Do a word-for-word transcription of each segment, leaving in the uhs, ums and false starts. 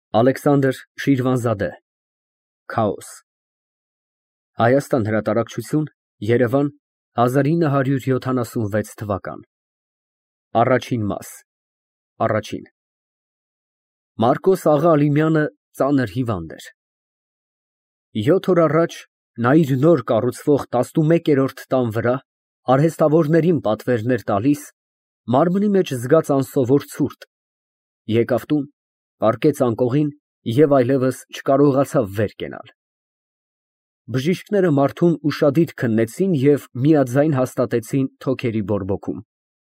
Ալեքսանդր Շիրվանզադե Քաոս Հայաստան հրատարակչություն Երևան հազար ինը հարյուր յոթանասունվեց թվական Առաջին մաս Առաջին Մարկոս աղա Ալիմյանը ծանր հիվանդ էր։ Յոթ օր առաջ նա իր նոր կառուցվող տասնմեկերորդ տան վրա արհեստավորներին պատվերներ տալիս մարմնի մեջ զգաց անսովոր ցուրտ, եկավ տուն, պառկեց անկողին և այլևս չկարողացավ վեր կենալ։ Բժիշկները մարդուն ուշադիր քննեցին և միաձայն հաստատեցին թոքերի բորբոքում։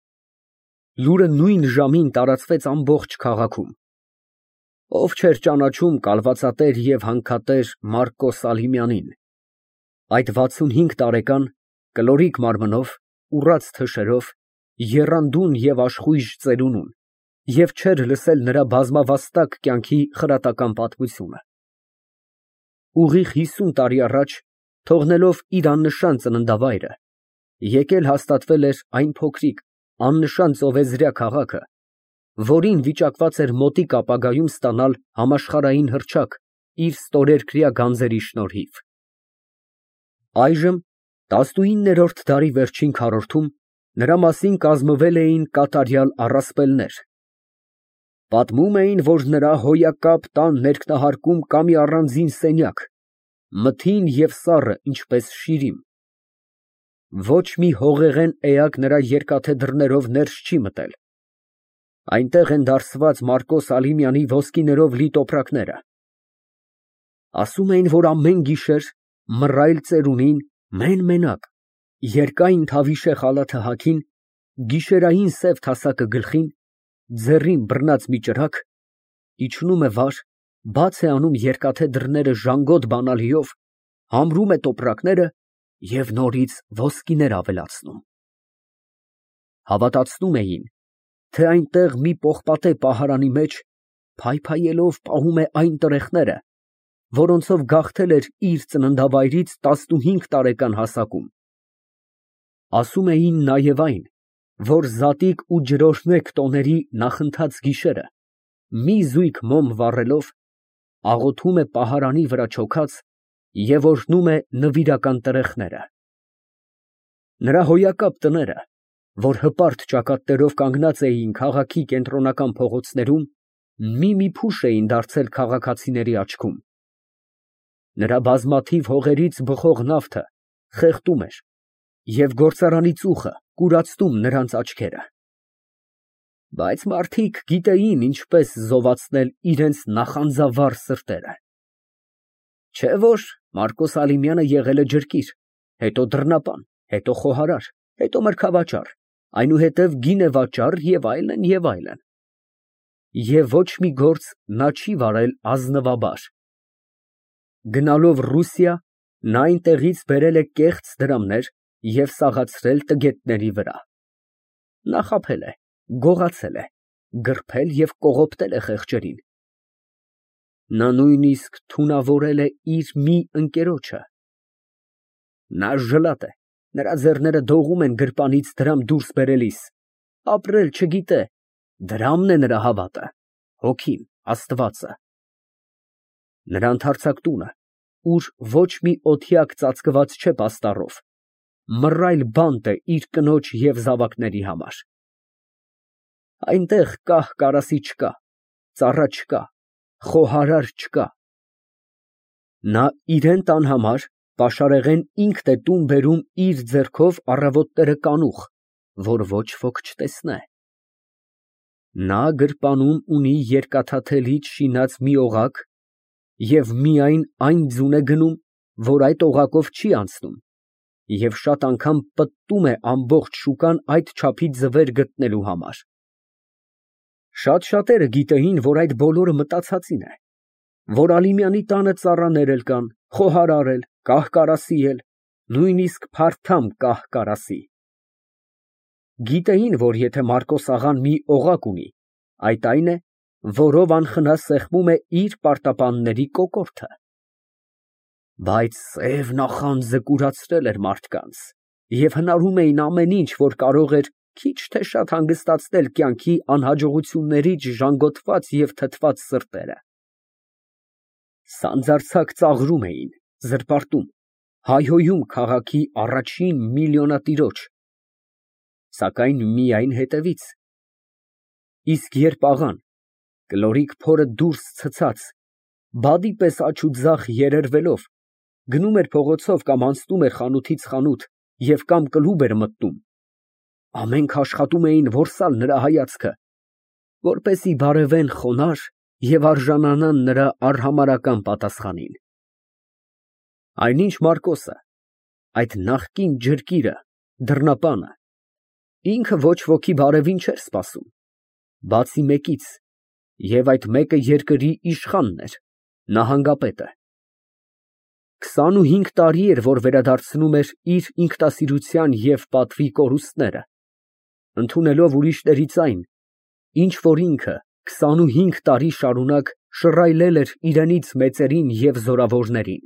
Լուրը նույն ժամին տարածվեց ամբողջ քաղաքում։ Ով չէր ճանաչում կալվածատեր և հանքատեր Մարկոս Ալիմյանին, այդ վաթսունհինգ տարեկան, կլորիկ մարմնով, ուռած թշերով, եռանդուն և աշխույժ ծերունուն և չէր լսել նրա բազմավաստակ կյանքի խրատական պատմությունը։ Ուղիղ հիսուն տարի առաջ, թողնելով իր աննշան ծննդավայրը, եկել հաստատվել էր այն փոքրիկ, աննշան ծովեզրյա քաղաքը, որին վիճակված էր մոտիկ ապագայում ստանալ համաշխարհային հռչակ իր ստորերկրյա գանձերի շնորհիվ։ Այժմ տասնուիններորդ դարի վերջին քառորդում նրա մասին կազմվել էին կատարյալ առասպելներ։ Պատմում էին, որ նրա հոյակապ տան ներքնահարկում կա մի առանձին սենյակ, մթին և սառը, ինչպես շիրիմ։ Ոչ մի հողեղեն էակ նրա երկաթե դռներով ներս չի մտել։ Այնտեղ են դարսված Մարկոս Ալիմյանի ոսկիներով լի տոպրակները։ Ասում էին, որ ամեն գիշեր մռայլ ծերունին մեն֊մենակ, երկայն թավիշե խալաթը հագին, գիշերային սև թասակը գլխին, ձեռին բռնած մի ճրագ, իջնում է վար, բաց է անում երկաթե դռները ժանգոտ բանալիով, համրում է տոպրակները և նորից ոսկիներ ավելացնում։ Հավատացնում էին, թե այնտեղ մի պողպատե պահարանի մեջ փայփայելով պահում է այն տրեխները, որոնցով գաղթել էր իր ծննդավայրից տասնուհինգ տարեկան հասակում։ Ասում էին նաև այն, որ զատիկ ու ջրօրհնեք տոների նախընթաց գիշերը, մի զույգ մոմ վառելով, աղոթում է պահարանի վրա չոքած և օրհնում է նվիրական տրեխները։ Նրա հոյակապ տները, որ հպարտ ճակատներով կանգնած էին քաղաքի կենտրոնական փողոցներում, մի֊մի փուշ էին դարձել քաղաքացիների աչքում։ Նրա բազմաթիվ հողերից բխող նավթը խեղդում էր և գործարանի ծուխը կուրացնում նրանց աչքերը։ Բայց մարդիկ գիտեին ինչպես զովացնել իրենց նախանձավառ սրտերը։ Չէ՞ որ Մարկոս Ալիմյանը եղել է ջրկիր, հետո դռնապան, հետո խոհարար, հետո մրգավաճառ, այնուհետև գինեվաճառ և այլն, և այլն։ Եվ ոչ մի գործ նա չի վարել ազնվաբար։ Գնալով Ռուսիա, նա այնտեղից բերել է կեղծ դրամներ և սաղացրել տգետների վրա։ Նա խաբել է, գողացել է, գռփել և կողոպտել է խեղճերին։ Նա նույնիսկ թունավորել է իր մի ընկերոջը։ Նա ժլատ է, նրա ձեռները դողում են գրպանից դրամ դուրս բերելիս, ապրել չգիտե, դրամն է նրա հավատը, հոգին, Աստվածը։ Նրա ընդարձակ տունը, ուր ոչ մի օթյակ ծածկված չէ պաստառով, մռայլ բանտ է իր կնոջ և զավակների համար։ Այնտեղ կահ֊կարասի չկա, ծառա չկա, խոհարար չկա։ Նա իրան տան համար պաշարեղեն ինքն է տուն բերում իր ձեռքով առավոտները կանուխ, որ ոչ ոք չտեսնե։ Նա գրպանում ունի երկաթաթելից շինած մի օղակ և միայն այն ձուն է գնում, որ այդ օղակով չի անցնում, և շատ անգամ պտտում է ամբողջ շուկան այդ չափի ձվեր գտնելու համար։ Շատ֊շատերը գիտեին, որ այդ բոլորը մտածածին է, որ Ալիմյանի տանը ծառաներ էլ կան, խոհարար էլ, կահ֊կարասի էլ, նույնիսկ փարթամ կահ֊կարասի։ Գիտեին, որ եթե Մարկոս աղան մի օղակ ունի, այդ այն է, որով անխնա սեղմում է իր պարտապանների կոկորդը։ Բայց սև նախանձը կուրացրել էր մարդկանց, և հնարում էին ամեն ինչ, որ կարող էր քիչ թե շատ հանգստացնել կյանքի անհաջողություններից ժանգոտված և թթված սրտերը։ Սանձարձակ ծաղրում էին, զրպարտում, հայհոյում քաղաքի առաջին միլիոնատիրոջ, սակայն միայն հետևից, իսկ երբ աղան, կլորիկ փորը դուրս ցցած, բադի պես աջ ու ձախ երերվելով, գնում էր փողոցով կամ անցնում էր խանութից խանութ և կամ կլուբ էր մտնում, ամենք աշխատում էին որսալ նրա հայացքը, որպեսզի բարևեն խոնարհ և արժանանան նրա արհամարհական պատասխանին։ Այնինչ Մարկոսը, այդ նախկին ջրկիրը, դռնապանը, ինքը ոչ ոքի բարևին չէր սպասում, բացի մեկից, և այդ մեկը երկրի իշխանն էր, նահանգապետը։ Քսանուհինգ տարի էր, որ վերադարձնում էր իր ինքնասիրության և պատվի կորուստները, ընդունելով ուրիշներից այն, ինչ որ ինքը քսանուհինգ տարի շարունակ շռայլել էր իրենից մեծերին և զորավորներին։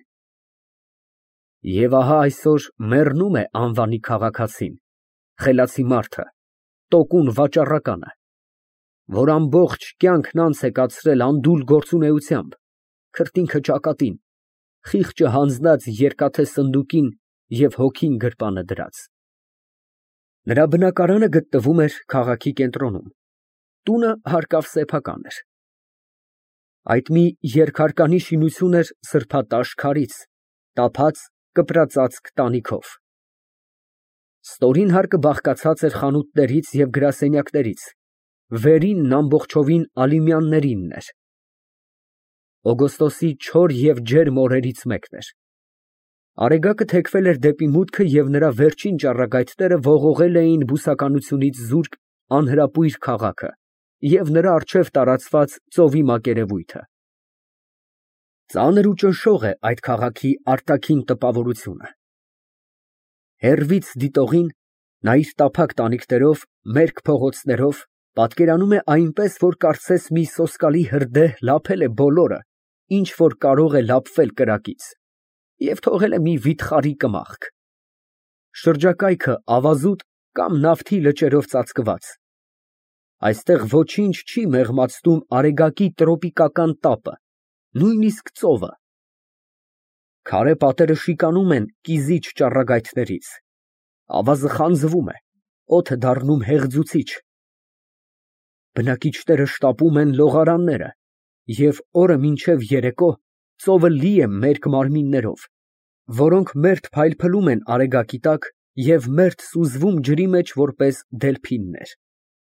Եվ ահա այսօր մեռնում է անվանի քաղաքացին, խելացի մարդը, տոկուն վաճառականը, որ ամբողջ կյանքն անց է կացրել անդուլ գործունեությամբ, քրտինքը ճակատին, խիղճը հանձնած երկաթե սնդուկին և հոգին գրպանը դրած։ Նրա բնակարանը գտնվում էր քաղաքի կենտրոնում, տունը հարկավ սեփական էր։ Այդ մի երկհարկանի շինություն էր սրբատաշ քարից, տափած կպրածածկ տանիքով։ Ստորին հարկը բաղկացած էր խանութներից և գրասենյակներից, վերինն ամբողջովին Ալիմյաններինն էր։ Օգոստոսի չոր և ջերմ օրերից մեկն էր։ Արեգակը թեքվել էր դեպի մուտքը և նրա վերջին ճառագայթները ողողել էին բուսականությունից զուրկ անհրապույր քաղաքը և նրա առջև տարածված ծովի մակերևույթը։ Ծանր ու ճնշող է այդ քաղաքի արտաքին տպավորությունը։ Հեռվից դիտողին նա իր տափակ տանիքներով, մերկ փողոցներով պատկերանում է այնպես, որ կարծես մի սոսկալի հրդեհ լափել է բոլորը, ինչ որ կարող է լափվել կրակից, և թողել է մի վիթխարի կմախք։ Շրջակայքը ավազուտ կամ նավթի լճերով ծածկված։ Այստեղ ոչինչ չի մեղմացնում արեգակի տրոպիկական տապը, նույնիսկ ծովը։ Քարե պատերը շիկանում են կիզիչ ճառագայթներից, ավազը խանձվում է, օդը դառնում հեղձուցիչ։ Բնակիչները շտապում են լողարանները, և օրը մինչև երեկո ծովը լի է մերկ մարմիններով, որոնք մերթ փայլփլում են արեգակի տակ և մերթ սուզվում ջրի մեջ որպես դելֆիններ։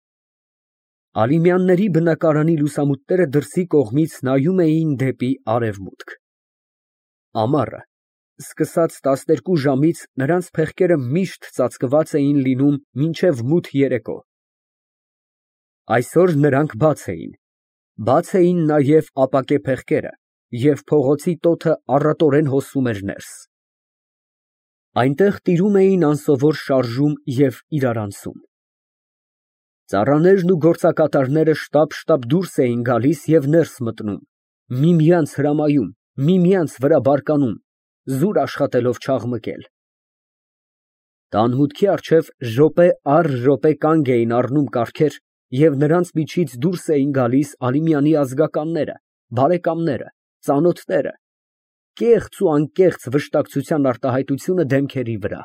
Ալիմյանների բնակարանի լուսամուտները դրսի կողմից նայում էին դեպի արևմուտք։ Ամառը, սկսած տասներկու ժամից նրանց փեղկերը միշտ ծածկված էին լինում մինչև մութ երեկո։ Այսօր նրանք բաց էին, բաց էին նաև ապակե փեղկերը, և փողոցի տոթը առատորեն հոսում էր ներս։ Այնտեղ տիրում էին անսովոր շարժում և իրարանցում։ Ծառաներն ու գործակատարները շտապ֊շտապ դուրս էին գալիս և ներս մտնում, միմյանց հրամայում, միմյանց վրա բարկանում, զուր աշխատելով չաղմկել։ Տան մուտքի առջև րոպե առ րոպե կանգ էին առնում կառքեր և նրանց միջից դուրս էին գալիս Ալիմյանի ազգականները, բարեկամները, ծանոթները, կեղծ ու անկեղծ վշտակցության արտահայտությունը դեմքերի վրա։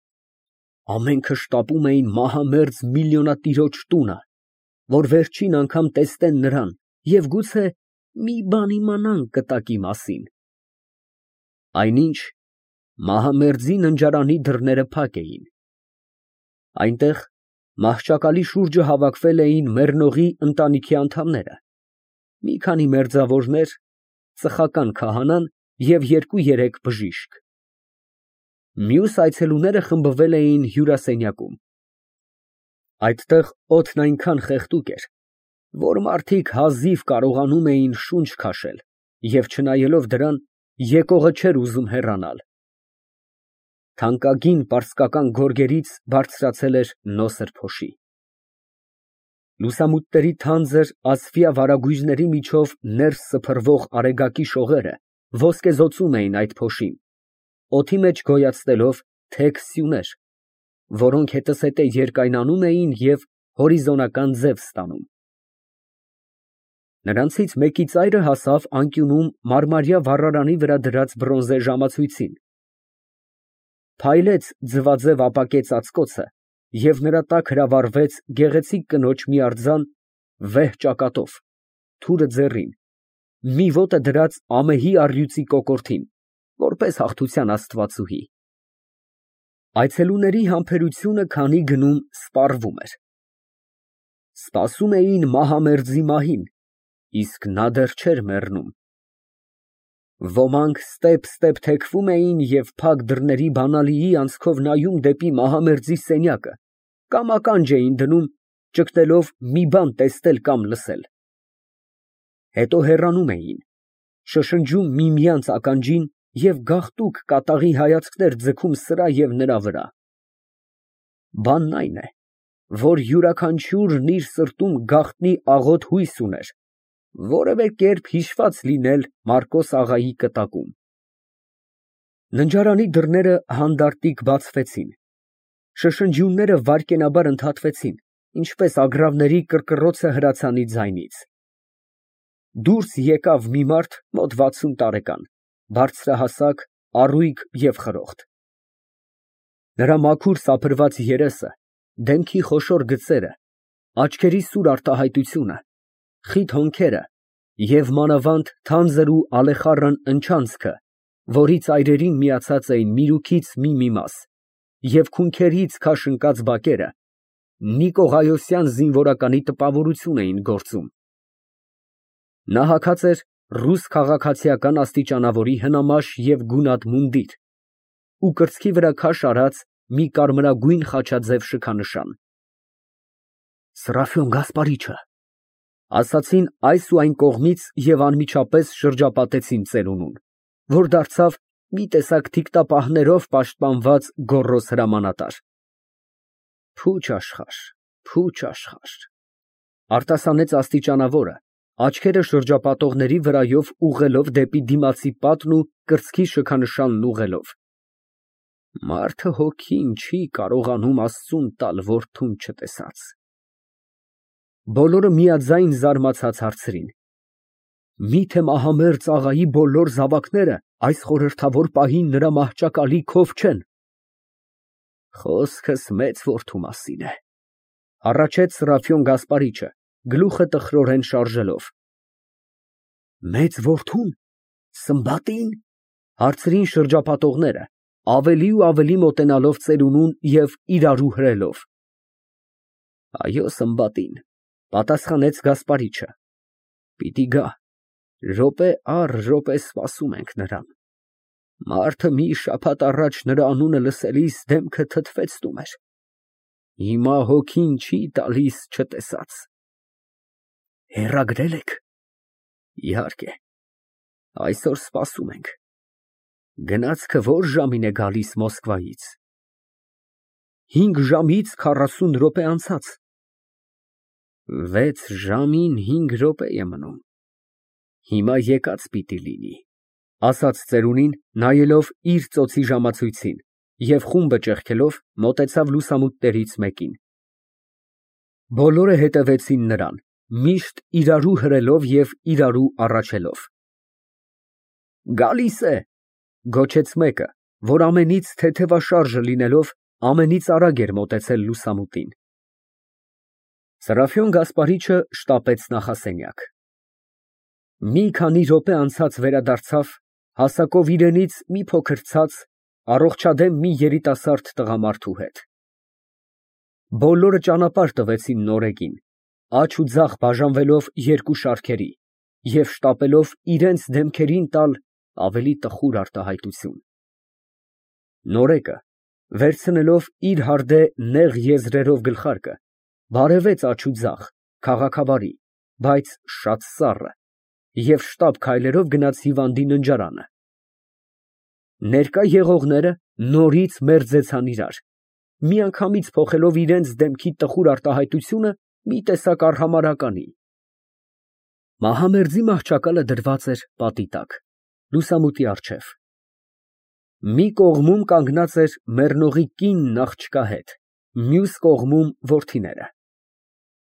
Ամենքը շտապում էին մահամերձ միլիոնատիրոջ տունը, որ վերջին անգամ տեսնեն նրան և գուցե մի բան իմանան կտակի մասին։ Այնինչ մահամերձի ննջարանի դռները փակ էին։ Այնտեղ մահճակալի շուրջը հավաքվել էին մեռնողի ընտանիքի անդամները, մի քանի մերձավորներ, ծխական քահանան և երկու֊երեք բժիշկ։ Մյուս այցելուները խմբվել էին հյուրասենյակում։ Այդտեղ օդն այնքան խեղդուկ էր, որ մարդիկ հազիվ կարողանում էին շունչ քաշել և, չնայելով դրան, եկողը չէր ուզում հեռանալ։ Թանկագին պարսկական գորգերից բարձրացել էր նոսր փոշի։ Լուսամուտների թանձր ասֆյա վարագույրների միջով ներս սփռվող արեգակի շողերը ոսկեզօծում էին այդ փոշին, օդի մեջ գոյացնելով թեք սյուներ, որոնք հետզհետե երկայնանում էին և հորիզոնական ձև ստանում։ Նրանցից մեկի ծայրը հասավ անկյունում մարմարյա վառարանի վրա դրած բրոնզե ժամացույցին, փայլեց ձվաձև ապակե ծածկոցը և նրա տակ հրավառվեց գեղեցիկ կնոջ մի արձան վեհ ճակատով, թուրը ձեռին, մի ոտը դրած ամեհի առյուծի կոկորդին, որպես հաղթության աստվածուհի։ Այցելուների համբերությունը քանի գնում սպառվում էր։ Սպասում էին մահամերձի մահին, իսկ նա դեռ չէր մեռնում։ Ոմանք ստեպ-ստեպ թեքվում էին և փակ դռների բանալիի անցքով նայում դեպի մահամերձի սենյակը կամ ականջ էին դնում, ճգնելով մի բան տեսնել կամ լսել։ Հետո հեռանում էին, շշնջում միմյանց ականջին և գաղտուկ կատաղի հայացքներ ձգում սրա և նրա վրա։ Բանն այն է, որ յուրաքանչյուրն իր սրտում գաղտնի աղոտ հույս ուներ որևէ կերպ հիշված լինել Մարկոս աղայի կտակում։ Ննջարանի դռները հանդարտիկ բացվեցին, շշնջյունները վայրկենաբար ընդհատվեցին, ինչպես ագռավների կռկռոցը հրացանի ձայնից։ Դուրս եկավ մի մարդ մոտ վաթսուն տարեկան, բարձրահասակ, առույգ և խրոխտ։ Նրա մաքուր սափրված երեսը, դեմքի խոշոր գծերը, աչքերի սուր արտահայտությունը, խիտ հոնքերը և մանավանդ թանձր ու ալեխառն ընչանցքը, որի ծայրերին միացած էին միրուքից մի-մի մաս և քունքերից քաշ ընկած բակերը, Նիկո Գայոսյան զինվորականի տպավորություն էին գործում։ Նա հագած էր ռուս քաղաքացիական աստիճանավորի հնամաշ և գունատ մունդիր ու կրծքի վրա քաշ արած մի կարմրագույն խաչաձև շքանշան։ «Սրափիոն Գասպարիչը», ասացին այս ու այն կողմից և անմիջապես շրջապատեցին ծերունուն, որ դարձավ մի տեսակ թիկտապահներով պաշտպանված գոռոզ հրամանատար։ Փուչ աշխարհ, փուչ աշխարհ, արտասանեց աստիճանավորը, աչքերը շրջապատողների վրայով ուղղելով դեպի դիմացի պատն ու կրծքի շքանշանն ուղղելով։ Մարդը հոգին չի կարողանում Աստծուն տալ որդուն չտեսած։ Բոլորը միաձայն զարմացած հարցրին. Մի՞թե մահամերձ աղայի բոլոր զավակները այս խորհրդավոր պահին նրա մահճակալի քով չեն։ Խոսքս մեծ որդու մասին է, հառաչեց Սրափիոն Գասպարիչը, գլուխը տխրորեն շարժելով։ Մեծ որդո՞ւն, Սմբատի՞ն, հարցրին շրջապատողները, ավելի ու ավելի մոտենալով ծերունուն և իրարու հրելով։ Այո, Սմբատին, պատասխանեց Գասպարիչը։ Պիտի գա, րոպե առ րոպե սպասում ենք նրան։ Մարդը մի շաբաթ առաջ նրա անունը լսելիս դեմքը թթվեցնում էր։ Հիմա հոգին չի տալիս չտեսած։ Հեռագրե՞լ եք։ Իհարկե, այսօր սպասում ենք։ Գնացքը ո՞ր ժամին է գալիս Մոսկվայից։ Հինգ ժամից քառասուն րոպե անցած։ Վեց ժամին հինգ րոպե է մնում։ Հիմա եկած պիտի լինի, ասաց ծերունին, նայելով իր ծոցի ժամացույցին և խումբը ճեղքելով մոտեցավ լուսամուտներից մեկին։ Բոլորը հետևեցին նրան, միշտ իրարու հրելով և իրարու առաջելով։ Գալիս է, գոչեց մեկը, որ ամենից թեթևաշարժը լինելով, ամենից արագ էր մոտեցել լուսամուտին։ Սրափիոն Գասպարիչը շտապեց նախասենյակ։ Մի քանի րոպե անցած վերադարձավ, հասակով իրենից մի փոքր ցած, առողջադեմ մի երիտասարդ տղամարդու հետ։ Բոլորը ճանապարհ տվեցին նորեկին, աջ ու ձախ բաժանվելով երկու շարքերի և շտապելով իրենց դեմքերին տալ ավելի տխուր արտահայտություն։ Նորեկը, վերցնելով իր հարդե նեղ եզրերով գլխարկը, բարևեց աջ ու ձախ, քաղաքավարի, բայց շատ սառը և շտապ քայլերով գնաց հիվանդի ննջարանը։ Ներկա եղողները նորից մերձեցան իրար, միանգամից փոխելով իրենց դեմքի տխուր արտահայտությունը մի տեսակ արհամարհականի։ Մահամերձի մահճակալը դրված էր պատի տակ, լուսամուտի առջև։ Մի կողմում կանգնած էր մեռնողի կինն աղջկա հետ, մյուս կողմում որդիները։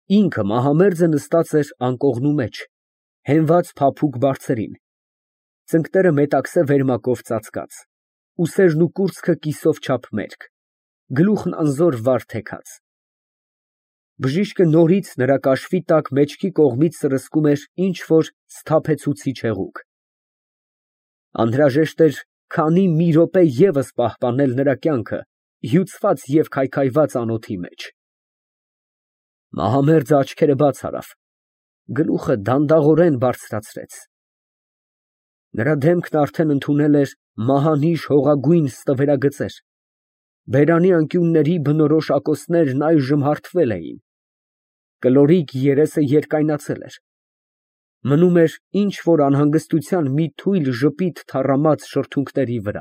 ինքը մահամերձը նստած էր անկողնու մեջ, հենված փափուկ բարձերին, ծնկները մետաքսե վերմակով ծածկած, ուսերն ու կուրծքը կիսով չափ մերկ, գլուխն անզոր վար թեքած։ Բժիշկը նորից նրա կաշվի տակ մեջքի կողմից սրսկում էր ինչ-որ սթափեցուցիչ հեղուկ։ Անհրաժեշտ էր քանի մի րոպե ևս պահպանել նրա կյանքը հյուծված և քայքայված անոթի մեջ։ Մահամերձը աչքերը բաց արավ, գլուխը դանդաղորեն բարձրացրեց։ Նրա դեմքն արդեն ընդունել էր մահանիշ հողագույն ստվերագծեր, բերանի անկյունների բնորոշ ակոսներն այժմ հարթվել էին, կլորիկ երեսը երկայնացել էր, մնում էր ինչ֊որ անհանգստության մի թույլ ժպիտ թառամած շրթունքների վրա։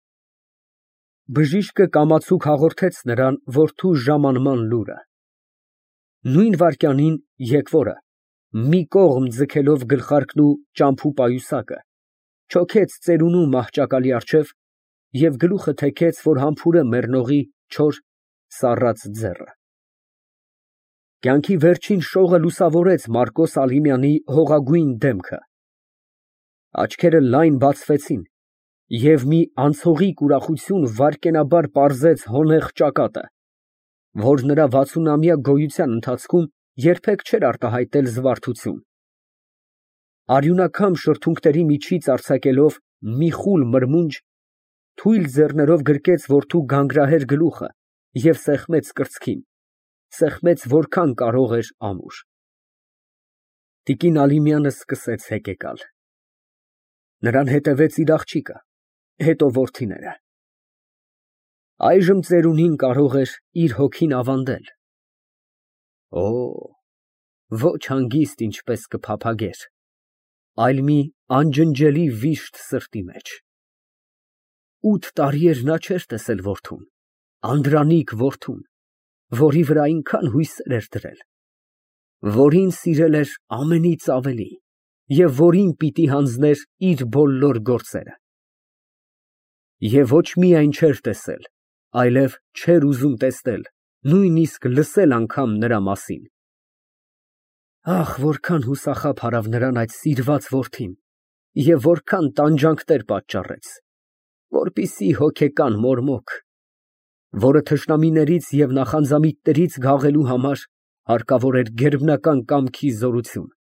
Բժիշկը կամացուկ հաղորդեց նրան որդու ժամանման լուրը։ Նույն վայրկյանին եկվորը, մի կողմ ձգելով գլխարկն ու ճամփու պայուսակը, չոքեց ծերունու մահճակալի առջև և գլուխը թեքեց, որ համբուրե մեռնողի չոր սառած ձեռը։ Կյանքի վերջին շողը լուսավորեց Մարկոս Ալիմյանի հողագույն դեմքը, աչքերը լայն բացվեցին, և մի անցողիկ ուրախություն վայրկենաբար պարզեց հոնեղ ճակատը, որ նրա վաթսունամյա գոյության ընթացքում երբեք չէր արտահայտել զվարթություն։ Արյունաքամ շրթունքների միջից արձակելով մի խուլ մրմունջ, թույլ ձեռներով գրկեց որդու գանգրահեր գլուխը և սեղմեց կրծքին, սեղմեց որքան կարող էր ամուր։ Տիկին Ալիմյանը սկսեց հեկեկալ։ Նրան հետևեց իր աղջիկը, հետո որդիները։ Այժմ ծերունին կարող էր իր հոգին ավանդել։ Օ, ոչ հանգիստ ինչպես կփափագեր, այլ մի անջնջելի վիշտ սրտի մեջ։ Ութ տարի էր նա չէր տեսել որդուն, անդրանիկ որդուն, որի վրա այնքան հույսեր էր դրել, որին սիրել էր ամենից ավելի և որին պիտի հանձներ իր բոլոր գործերը։ Եվ ոչ միայն չէր տեսել, այլև չէր ուզում տեսնել, նույնիսկ լսել անգամ նրա մասին։ Ահ, որքան հուսախաբ հարավ նրան այդ սիրված որդին և որքան տանջանքներ պատճառեց, որպեսզի հոգեկան մորմոք, որը թշնամիներից և նախանձամիտներից գաղելու համար հարկավոր էր գերբնական կամքի զորություն։